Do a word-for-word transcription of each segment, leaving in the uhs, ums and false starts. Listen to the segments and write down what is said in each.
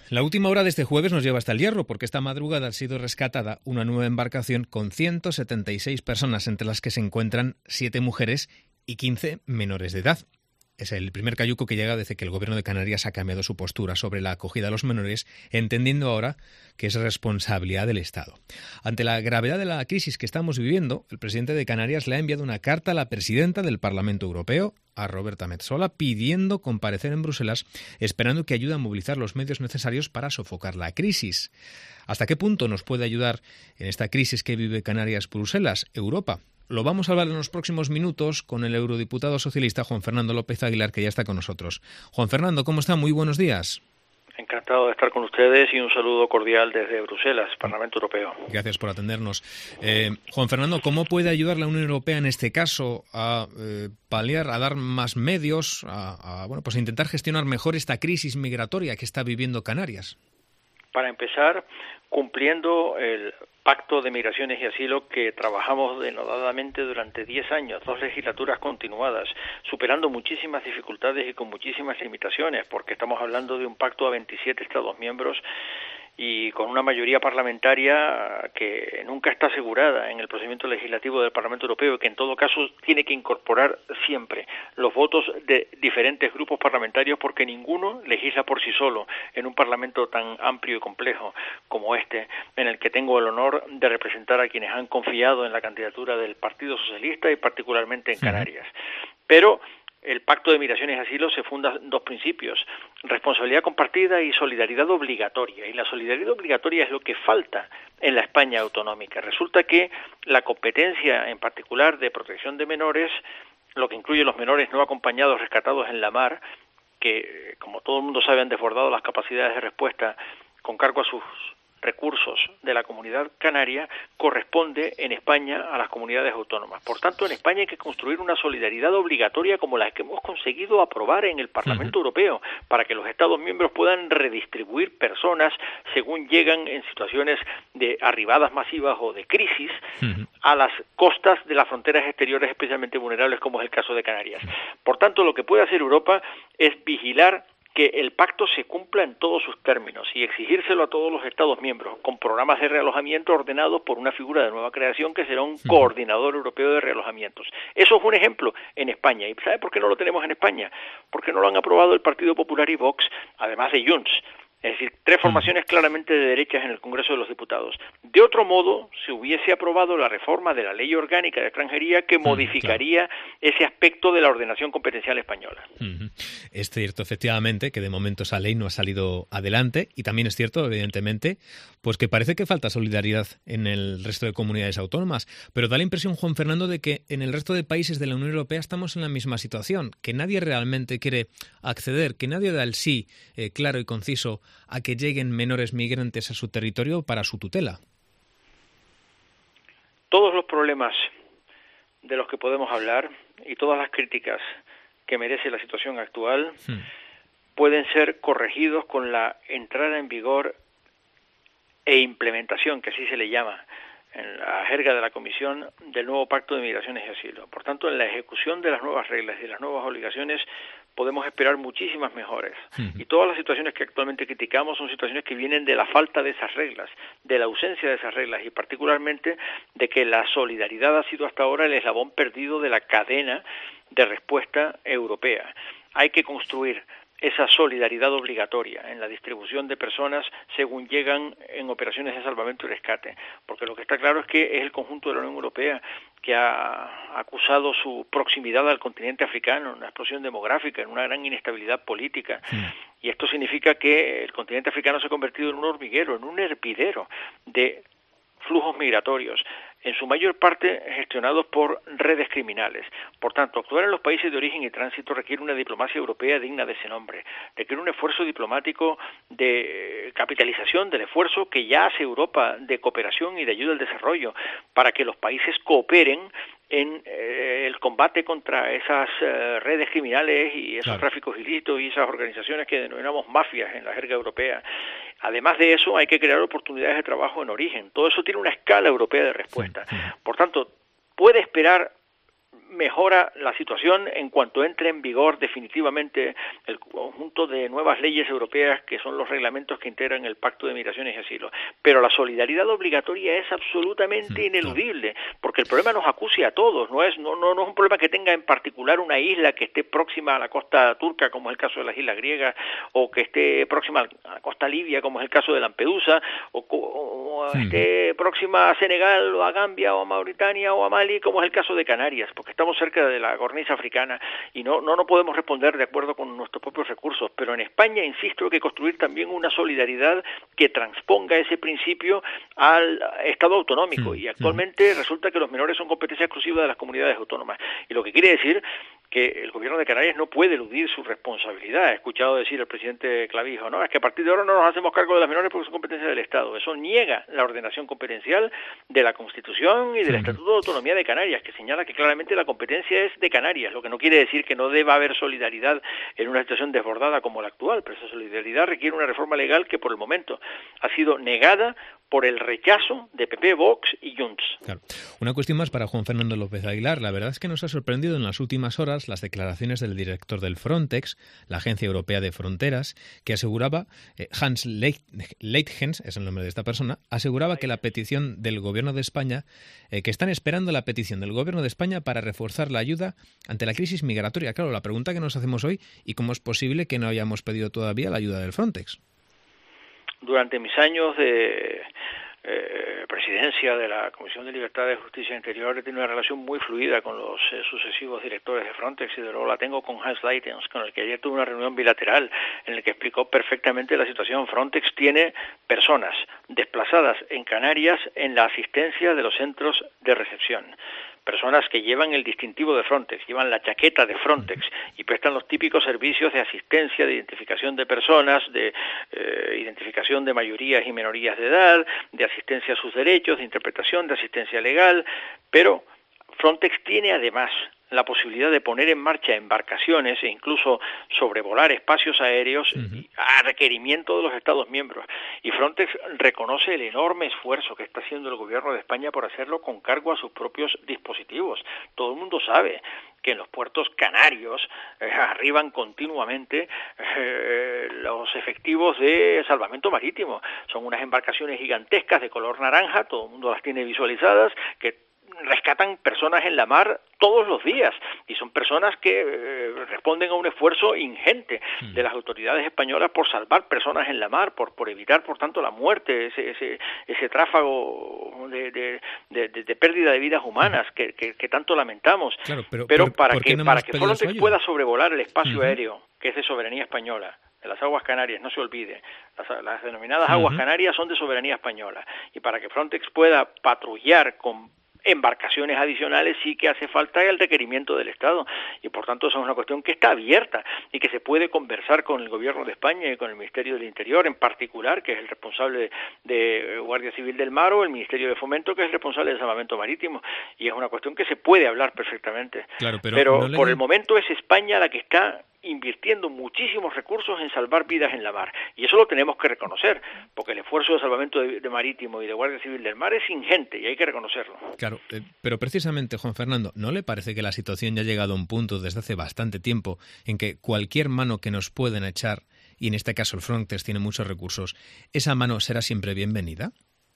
La última hora de este jueves nos lleva hasta el Hierro, porque esta madrugada ha sido rescatada una nueva embarcación con ciento setenta y seis personas, entre las que se encuentran siete mujeres y quince menores de edad. Es el primer cayuco que llega desde que el Gobierno de Canarias ha cambiado su postura sobre la acogida a los menores, entendiendo ahora que es responsabilidad del Estado. Ante la gravedad de la crisis que estamos viviendo, el presidente de Canarias le ha enviado una carta a la presidenta del Parlamento Europeo, a Roberta Metsola, pidiendo comparecer en Bruselas, esperando que ayude a movilizar los medios necesarios para sofocar la crisis. ¿Hasta qué punto nos puede ayudar en esta crisis que vive Canarias, Bruselas, Europa? Lo vamos a hablar en los próximos minutos con el eurodiputado socialista Juan Fernando López Aguilar, que ya está con nosotros. Juan Fernando, ¿cómo está? Muy buenos días. Encantado de estar con ustedes y un saludo cordial desde Bruselas, Parlamento Europeo. Gracias por atendernos. Eh, Juan Fernando, ¿cómo puede ayudar la Unión Europea en este caso a eh, paliar, a dar más medios, a, a bueno, pues a intentar gestionar mejor esta crisis migratoria que está viviendo Canarias? Para empezar, cumpliendo el Pacto de Migraciones y Asilo que trabajamos denodadamente durante diez años, dos legislaturas continuadas, superando muchísimas dificultades y con muchísimas limitaciones, porque estamos hablando de un pacto a veintisiete Estados miembros y con una mayoría parlamentaria que nunca está asegurada en el procedimiento legislativo del Parlamento Europeo y que en todo caso tiene que incorporar siempre los votos de diferentes grupos parlamentarios, porque ninguno legisla por sí solo en un Parlamento tan amplio y complejo como este, en el que tengo el honor de representar a quienes han confiado en la candidatura del Partido Socialista y particularmente en Canarias. Pero el Pacto de Migraciones y Asilo se funda en dos principios: responsabilidad compartida y solidaridad obligatoria. Y la solidaridad obligatoria es lo que falta en la España autonómica. Resulta que la competencia, en particular de protección de menores, lo que incluye los menores no acompañados rescatados en la mar, que como todo el mundo sabe han desbordado las capacidades de respuesta con cargo a sus recursos de la Comunidad Canaria, corresponde en España a las comunidades autónomas. Por tanto, en España hay que construir una solidaridad obligatoria como la que hemos conseguido aprobar en el Parlamento uh-huh. Europeo, para que los Estados miembros puedan redistribuir personas según llegan en situaciones de arribadas masivas o de crisis uh-huh. a las costas de las fronteras exteriores especialmente vulnerables, como es el caso de Canarias. Por tanto, lo que puede hacer Europa es vigilar que el pacto se cumpla en todos sus términos y exigírselo a todos los Estados miembros, con programas de realojamiento ordenados por una figura de nueva creación que será un sí. coordinador europeo de realojamientos. Eso es un ejemplo en España. ¿Y sabe por qué no lo tenemos en España? Porque no lo han aprobado el Partido Popular y Vox, además de Junts. Es decir, tres formaciones claramente de derechas en el Congreso de los Diputados. De otro modo, se hubiese aprobado la reforma de la Ley Orgánica de Extranjería que modificaría claro. ese aspecto de la ordenación competencial española. Uh-huh. Es cierto, efectivamente, que de momento esa ley no ha salido adelante, y también es cierto, evidentemente, pues que parece que falta solidaridad en el resto de comunidades autónomas, pero da la impresión, Juan Fernando, de que en el resto de países de la Unión Europea estamos en la misma situación, que nadie realmente quiere acceder, que nadie da el sí eh, claro y conciso a que lleguen menores migrantes a su territorio para su tutela. Todos los problemas de los que podemos hablar y todas las críticas que merece la situación actual hmm. pueden ser corregidos con la entrada en vigor e implementación, que así se le llama en la jerga de la Comisión, del nuevo Pacto de Migraciones y Asilo. Por tanto, en la ejecución de las nuevas reglas y de las nuevas obligaciones podemos esperar muchísimas mejores. Uh-huh. Y todas las situaciones que actualmente criticamos son situaciones que vienen de la falta de esas reglas, de la ausencia de esas reglas, y particularmente de que la solidaridad ha sido hasta ahora el eslabón perdido de la cadena de respuesta europea. Hay que construir esa solidaridad obligatoria en la distribución de personas según llegan en operaciones de salvamento y rescate, porque lo que está claro es que es el conjunto de la Unión Europea que ha acusado su proximidad al continente africano, en una explosión demográfica, en una gran inestabilidad política, sí. y esto significa que el continente africano se ha convertido en un hormiguero, en un hervidero de flujos migratorios, en su mayor parte gestionados por redes criminales. Por tanto, actuar en los países de origen y tránsito requiere una diplomacia europea digna de ese nombre, requiere un esfuerzo diplomático de capitalización del esfuerzo que ya hace Europa de cooperación y de ayuda al desarrollo, para que los países cooperen en eh, el combate contra esas eh, redes criminales y esos claro. tráficos ilícitos y esas organizaciones que denominamos mafias en la jerga europea. Además de eso, hay que crear oportunidades de trabajo en origen. Todo eso tiene una escala europea de respuesta. Sí, sí. Por tanto, puede esperar mejora la situación en cuanto entre en vigor definitivamente el conjunto de nuevas leyes europeas que son los reglamentos que integran el Pacto de Migraciones y Asilo. Pero la solidaridad obligatoria es absolutamente ineludible, porque el problema nos acucia a todos, no es no, no, no es un problema que tenga en particular una isla que esté próxima a la costa turca, como es el caso de las islas griegas, o que esté próxima a la costa libia, como es el caso de Lampedusa, o, o, o esté próxima a Senegal, o a Gambia, o a Mauritania, o a Mali, como es el caso de Canarias, porque estamos cerca de la cornisa africana y no, no, no podemos responder de acuerdo con nuestros propios recursos. Pero en España, insisto, hay que construir también una solidaridad que transponga ese principio al Estado autonómico. Y actualmente resulta que los menores son competencia exclusiva de las comunidades autónomas. Y lo que quiere decir que el gobierno de Canarias no puede eludir su responsabilidad. He escuchado decir al presidente Clavijo, no, es que a partir de ahora no nos hacemos cargo de las menores porque son competencia del Estado. Eso niega la ordenación competencial de la Constitución y del sí. Estatuto de Autonomía de Canarias, que señala que claramente la competencia es de Canarias, lo que no quiere decir que no deba haber solidaridad en una situación desbordada como la actual, pero esa solidaridad requiere una reforma legal que por el momento ha sido negada por el rechazo de P P, Vox y Junts. Claro. Una cuestión más para Juan Fernando López Aguilar. La verdad es que nos ha sorprendido en las últimas horas las declaraciones del director del Frontex, la Agencia Europea de Fronteras, que aseguraba, eh, Hans Leitgens, es el nombre de esta persona, aseguraba que la petición del Gobierno de España, eh, que están esperando la petición del Gobierno de España para reforzar la ayuda ante la crisis migratoria. Claro, la pregunta que nos hacemos hoy, ¿y cómo es posible que no hayamos pedido todavía la ayuda del Frontex? Durante mis años de eh, presidencia de la Comisión de Libertades, Justicia e Interior he tenido una relación muy fluida con los eh, sucesivos directores de Frontex y de luego la tengo con Hans Leitens, con el que ayer tuve una reunión bilateral en la que explicó perfectamente la situación. Frontex tiene personas desplazadas en Canarias en la asistencia de los centros de recepción. Personas que llevan el distintivo de Frontex, llevan la chaqueta de Frontex y prestan los típicos servicios de asistencia, de identificación de personas, de eh, identificación de mayorías y minorías de edad, de asistencia a sus derechos, de interpretación, de asistencia legal, pero Frontex tiene además la posibilidad de poner en marcha embarcaciones e incluso sobrevolar espacios aéreos uh-huh. a requerimiento de los Estados miembros. Y Frontex reconoce el enorme esfuerzo que está haciendo el Gobierno de España por hacerlo con cargo a sus propios dispositivos. Todo el mundo sabe que en los puertos canarios eh, arriban continuamente eh, los efectivos de salvamento marítimo. Son unas embarcaciones gigantescas de color naranja, todo el mundo las tiene visualizadas, que rescatan personas en la mar todos los días y son personas que eh, responden a un esfuerzo ingente de las autoridades españolas por salvar personas en la mar, por por evitar por tanto la muerte, ese ese ese tráfago de de, de, de pérdida de vidas humanas que, que, que tanto lamentamos. Claro, pero, pero por, para ¿por que no para que Frontex pueda sobrevolar el espacio uh-huh. aéreo que es de soberanía española, de las aguas canarias, no se olvide, las, las denominadas uh-huh. aguas canarias son de soberanía española, y para que Frontex pueda patrullar con embarcaciones adicionales sí que hace falta el requerimiento del Estado y por tanto eso es una cuestión que está abierta y que se puede conversar con el Gobierno de España y con el Ministerio del Interior en particular, que es el responsable de Guardia Civil del Mar, o el Ministerio de Fomento, que es el responsable del salvamento marítimo, y es una cuestión que se puede hablar perfectamente. Claro, pero pero no por le... el momento es España la que está invirtiendo muchísimos recursos en salvar vidas en la mar, y eso lo tenemos que reconocer, porque el esfuerzo de salvamento de, de marítimo y de Guardia Civil del Mar es ingente y hay que reconocerlo. Claro, eh, pero precisamente, Juan Fernando, ¿no le parece que la situación ya ha llegado a un punto desde hace bastante tiempo en que cualquier mano que nos pueden echar, y en este caso el Frontex tiene muchos recursos, esa mano será siempre bienvenida?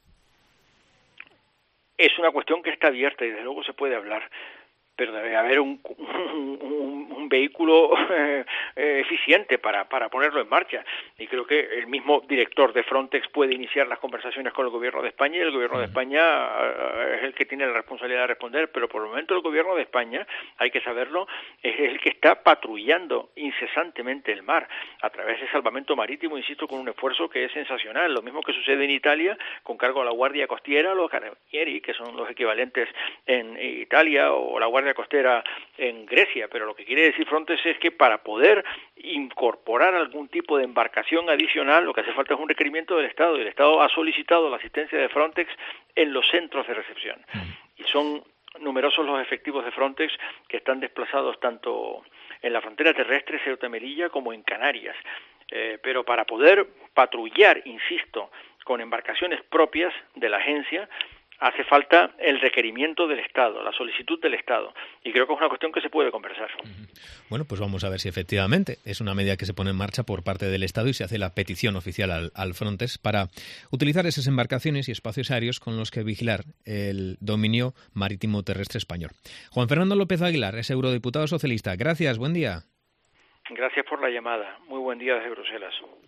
Es una cuestión que está abierta y desde luego se puede hablar, pero debe haber un, un, un, un vehículo eh, eficiente para, para ponerlo en marcha. Y creo que el mismo director de Frontex puede iniciar las conversaciones con el Gobierno de España, y el Gobierno de España eh, es el que tiene la responsabilidad de responder, pero por el momento el Gobierno de España, hay que saberlo, es el que está patrullando incesantemente el mar a través de salvamento marítimo, insisto, con un esfuerzo que es sensacional. Lo mismo que sucede en Italia con cargo a la Guardia Costiera, los Carabinieri, que son los equivalentes en Italia, o la Guardia Costera en Grecia, pero lo que quiere decir Frontex es que para poder incorporar algún tipo de embarcación adicional, lo que hace falta es un requerimiento del Estado, y el Estado ha solicitado la asistencia de Frontex en los centros de recepción. Y son numerosos los efectivos de Frontex que están desplazados tanto en la frontera terrestre Ceuta y Melilla como en Canarias. Eh, pero para poder patrullar, insisto, con embarcaciones propias de la agencia, Hace falta el requerimiento del Estado, la solicitud del Estado, y creo que es una cuestión que se puede conversar. Bueno, pues vamos a ver si efectivamente es una medida que se pone en marcha por parte del Estado y se hace la petición oficial al, al Frontex para utilizar esas embarcaciones y espacios aéreos con los que vigilar el dominio marítimo terrestre español. Juan Fernando López Aguilar es eurodiputado socialista. Gracias, buen día. Gracias por la llamada. Muy buen día desde Bruselas.